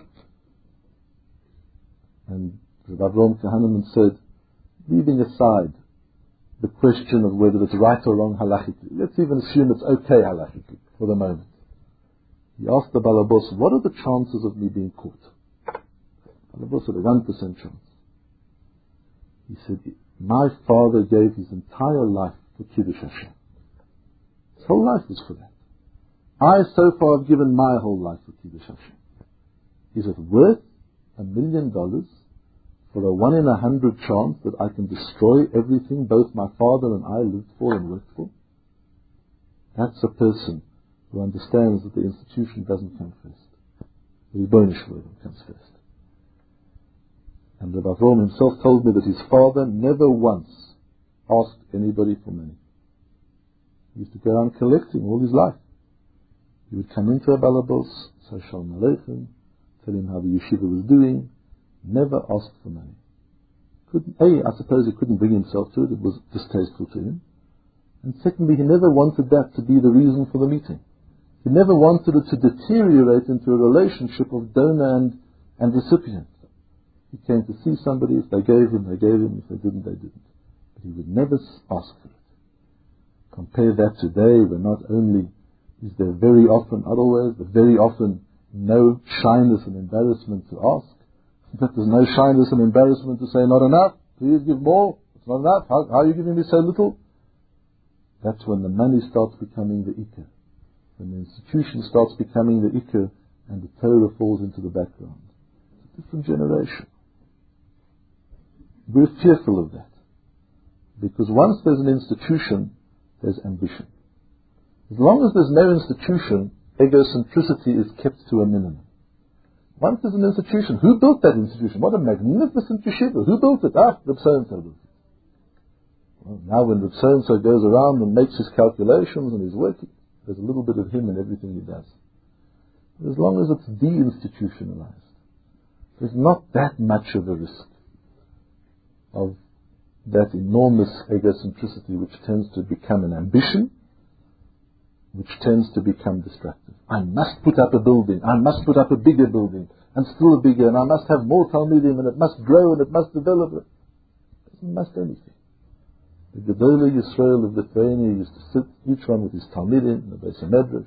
And Rav Ron Kahaneman said, leaving aside the question of whether it's right or wrong halachically, let's even assume it's okay halachically for the moment. He asked the balabos, what are the chances of me being caught? Balabos had a one percent chance. He said, my father gave his entire life for Kiddush Hashem. His whole life was for that. I so far have given my whole life for Kiddush Hashem. Is it worth a million dollars for a one in a hundred chance that I can destroy everything both my father and I lived for and worked for? That's a person who understands that the institution doesn't come first. The Rebbeinu Shalom comes first. And Rabbi Avraham himself told me that his father never once asked anybody for money. He used to go around collecting all his life. He would come into a balabos, say Shalom Aleichem, tell him how the yeshiva was doing, never asked for money. Couldn't, A, I suppose he couldn't bring himself to it, it was distasteful to him. And secondly, he never wanted that to be the reason for the meeting. He never wanted it to deteriorate into a relationship of donor and, and recipient. He came to see somebody, if they gave him, they gave him, if they didn't, they didn't. But he would never ask for it. Compare that today, where not only is there very often, otherwise, but very often no shyness and embarrassment to ask, but there's no shyness and embarrassment to say, not enough, please give more, it's not enough, how, how are you giving me so little? That's when the money starts becoming the ikar. When the institution starts becoming the ikar and the Torah falls into the background. It's a different generation. We're fearful of that. Because once there's an institution, there's ambition. As long as there's no institution, egocentricity is kept to a minimum. Once there's an institution, who built that institution? What a magnificent yeshiva. Who built it? Ah, Reb so-and-so built it. Well, now when Reb so-and-so goes around and makes his calculations and he's working, there's a little bit of him in everything he does. But as long as it's deinstitutionalized, there's not that much of a risk of that enormous egocentricity which tends to become an ambition, which tends to become destructive. I must put up a building, I must put up a bigger building, and still a bigger, and I must have more Talmidim, and it must grow, and it must develop. It doesn't must anything. The Gedolei Yisrael of Lithuania used to sit, each one with his Talmidim, in the Beis HaMedrash.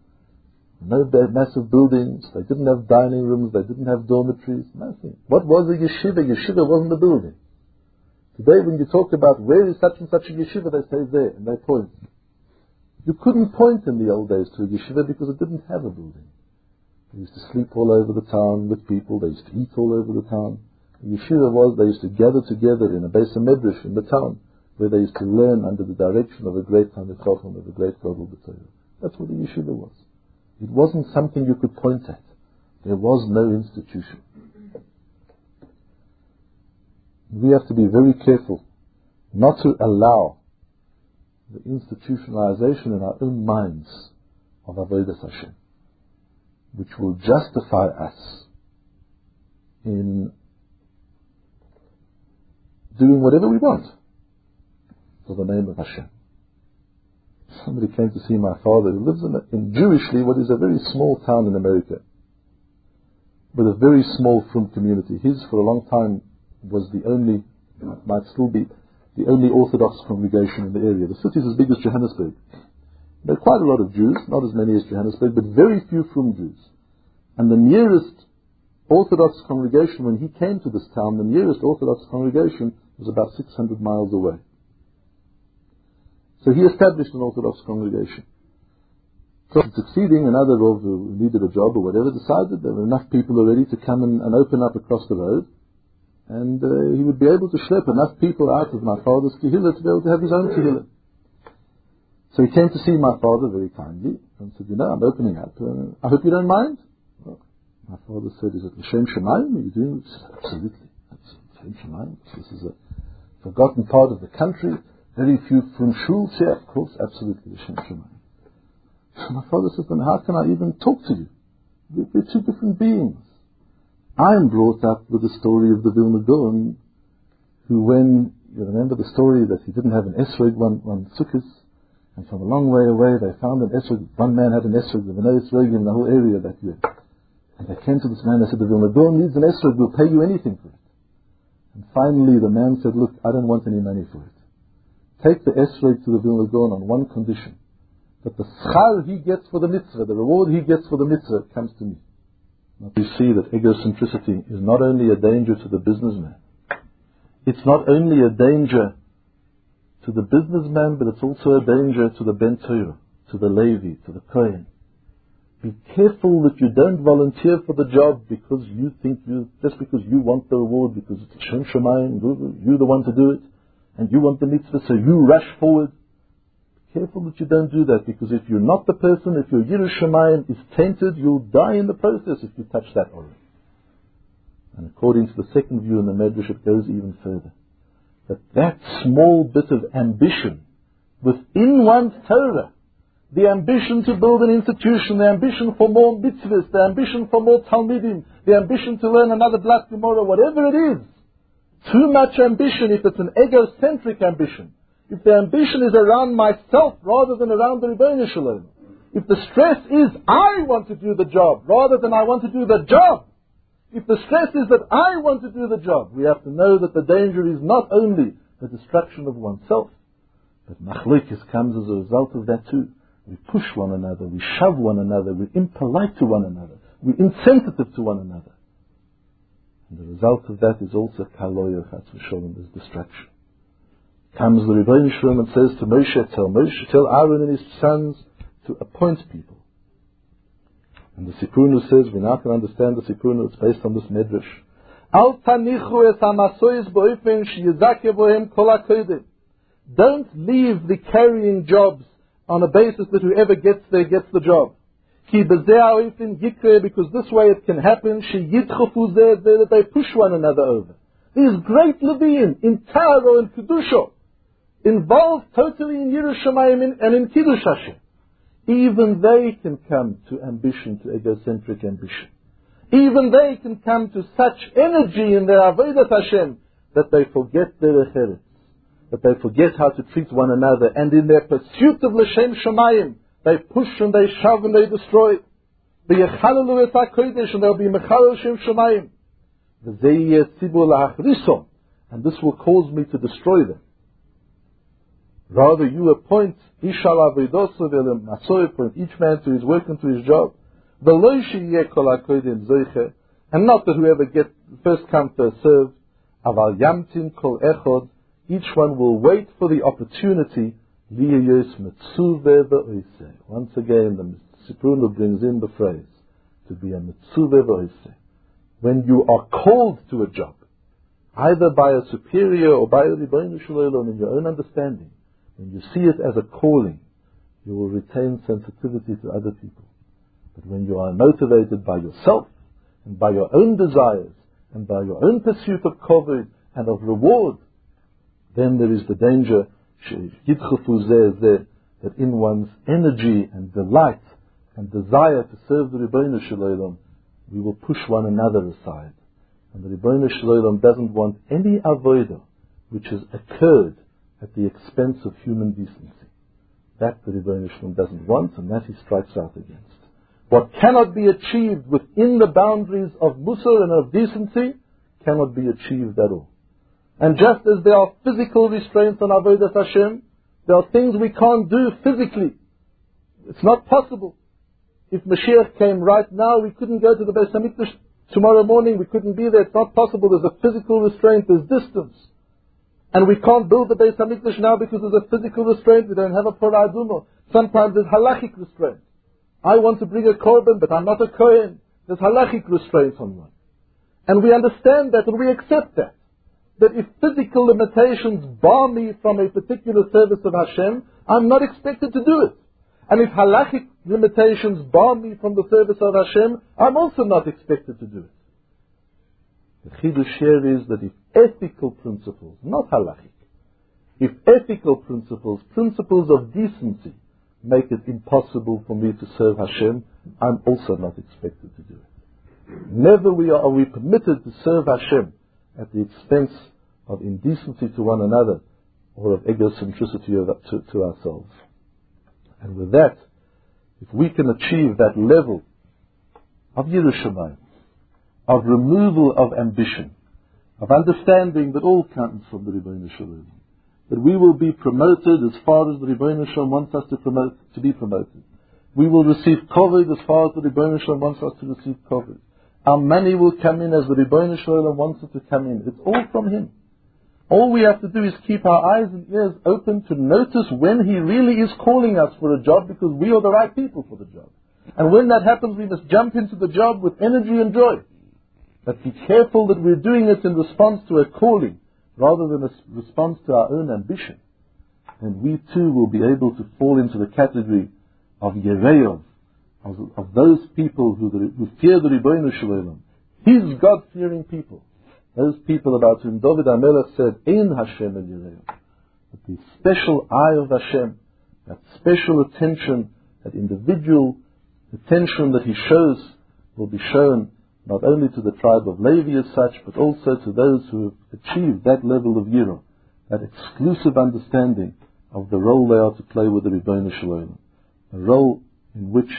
No massive buildings, they didn't have dining rooms, they didn't have dormitories, nothing. What was a yeshiva? Yeshiva wasn't a building. Today when you talk about where is such and such a yeshiva, they say there, and they point. You couldn't point in the old days to a yeshiva because it didn't have a building. They used to sleep all over the town with people, they used to eat all over the town. The yeshiva was, they used to gather together in a Beis HaMedrash in the town, where they used to learn under the direction of a great Talmid Chacham, of a great Gadol B'Torah. That's what the yeshiva was. It wasn't something you could point at. There was no institution. We have to be very careful not to allow the institutionalization in our own minds of Avodas Hashem, which will justify us in doing whatever we want for the name of Hashem. somebody came to see my father, who lives in, a, in Jewishly, what is a very small town in America, with a very small frum community. His, for a long time, was the only, might still be, the only Orthodox congregation in the area. The city is as big as Johannesburg. There are quite a lot of Jews, not as many as Johannesburg, but very few frum Jews. And the nearest Orthodox congregation, when he came to this town, the nearest Orthodox congregation was about six hundred miles away. So he established an Orthodox congregation. So succeeding, another Rav who needed a job or whatever decided there were enough people already to come and, and open up across the road, and uh, he would be able to schlep enough people out of my father's kehillah to be able to have his own kehillah. So he came to see my father very kindly and said, you know, I'm opening up. Uh, I hope you don't mind. Well, my father said, is it L'Shem Shemayim? Are you doing this? Absolutely. That's L'Shem Shemayim. This is a forgotten part of the country. Very few from shuls here. Of course, absolutely L'Shem Shemayim. So my father said, then how can I even talk to you? We're, we're two different beings. I'm brought up with the story of the Vilna Gaon, who when, you remember the story that he didn't have an esrog one, one sukkahs, and from a long way away they found an esrog. One man had an esrog, there were no esrog in the whole area that year. And they came to this man and said, the Vilna Gaon needs an esrog, we'll pay you anything for it. And finally the man said, look, I don't want any money for it. Take the esrog to the Vilna Gaon on one condition, that the schar he gets for the mitzvah, the reward he gets for the mitzvah, comes to me. Now you see that egocentricity is not only a danger to the businessman, it's not only a danger to the businessman, but it's also a danger to the Ben Torah, to the Levi, to the Kohen. Be careful that you don't volunteer for the job because you think you, just because you want the reward, because it's Shem Shemayim, you're the one to do it, and you want the mitzvah, so you rush forward. Be careful that you don't do that, because if you're not the person, if your Yiras Shemayim is tainted, you'll die in the process if you touch that already. And according to the second view in the Medrash, it goes even further. That that small bit of ambition within one's Torah, the ambition to build an institution, the ambition for more mitzvahs, the ambition for more talmidim, the ambition to learn another Blat Gemara, whatever it is, too much ambition, if it's an egocentric ambition, if the ambition is around myself rather than around the Rebbeinu Shalom, if the stress is I want to do the job rather than I want to do the job, if the stress is that I want to do the job, we have to know that the danger is not only the destruction of oneself, but machlokes comes as a result of that too. We push one another, we shove one another, we're impolite to one another, we're insensitive to one another. And the result of that is also kaloya chatz v'sholem, is destruction. Comes the Rebbeinu Shalom and says to Moshe, tell Moshe, tell Aaron and his sons to appoint people. And the Siprunu says, we now can understand the Siprunu, it's based on this Medrash. Al tanichu es hamasois bo'ofen sheyizake bohem kol hakodim. Don't leave the carrying jobs on a basis that whoever gets there gets the job. Ki bezeh ha'ofen yikre, because this way it can happen, sheyidchofu zeh zeh, that they push one another over. These great Levim, in Taro and Kedusha, involved totally in Yiras Shamayim and in Kiddush Hashem. Even they can come to ambition, to egocentric ambition. Even they can come to such energy in their Avodat Hashem that they forget their Echeretz, that they forget how to treat one another, and in their pursuit of L'Shem Shemayim, they push and they shove and they destroy. V'yechalalu et HaKodesh, and they'll be Mechalel L'Shem Shemayim. V'zeh tzibur la'achrisom, and this will cause me to destroy them. Rather, you appoint Ishal Avodos Ve'elem Masoy, appoint each man to his work and to his job. V'lo sheyeh kol hakodim zoiche, and not that whoever gets first come first served. Aval yamtin kol echod, each one will wait for the opportunity. Liyos mitzuve ve'oiseh. Once again, the Siprunu brings in the phrase to be a mitzuve ve'oiseh. When you are called to a job, either by a superior or by the Rebbeinu Shalom in your own understanding, when you see it as a calling, you will retain sensitivity to other people. But when you are motivated by yourself, and by your own desires, and by your own pursuit of kavod and of reward, then there is the danger that in one's energy and delight and desire to serve the Rebbeinu Shalom, we will push one another aside. And the Rebbeinu Shalom doesn't want any avodah which has occurred at the expense of human decency. that the Rebbeinu Shalom doesn't want, and that he strikes out against. What cannot be achieved within the boundaries of Musar and of decency cannot be achieved at all. And just as there are physical restraints on Avodas Hashem, there are things we can't do physically. It's not possible. If Mashiach came right now, we couldn't go to the Beis HaMikdash tomorrow morning, we couldn't be there. It's not possible. There's a physical restraint, there's distance. And we can't build the Beis HaMikdash now because there's a physical restraint. We don't have a Parah Adumah. Sometimes there's halachic restraint. I want to bring a korban, but I'm not a kohen. There's halachic restraints on one. And we understand that and we accept that. That if physical limitations bar me from a particular service of Hashem, I'm not expected to do it. And if halachic limitations bar me from the service of Hashem, I'm also not expected to do it. The Chidush here is that if ethical principles, not halachic, if ethical principles, principles of decency, make it impossible for me to serve Hashem, I'm also not expected to do it. Never we are, are we permitted to serve Hashem at the expense of indecency to one another or of egocentricity of, to, to ourselves. And with that, if we can achieve that level of Yerushalayim, of removal of ambition, of understanding that all comes from the Rebbeinu Shalom, that we will be promoted as far as the Rebbeinu Shalom wants us to promote, to be promoted. We will receive kavod as far as the Rebbeinu Shalom wants us to receive kavod. Our money will come in as the Rebbeinu Shalom wants it to come in. It's all from Him. All we have to do is keep our eyes and ears open to notice when He really is calling us for a job, because we are the right people for the job. And when that happens, we must jump into the job with energy and joy. But be careful that we're doing it in response to a calling, rather than a response to our own ambition. And we too will be able to fall into the category of Yereov, of, of those people who, who fear the Rebbeinu Shalom, His God-fearing people. Those people about whom David HaMelech said, Ein Hashem el Yereov. That the special eye of Hashem, that special attention, that individual attention that He shows, will be shown not only to the tribe of Levi as such, but also to those who have achieved that level of Yirah, that exclusive understanding of the role they are to play with the Rebbeinu Shalom, a role in which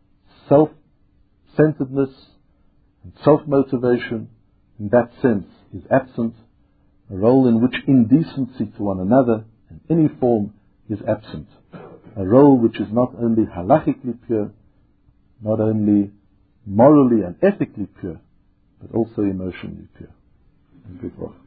self-centeredness and self-motivation, in that sense, is absent, a role in which indecency to one another in any form is absent, a role which is not only halachically pure, not only morally and ethically pure, but also emotionally pure. And good luck.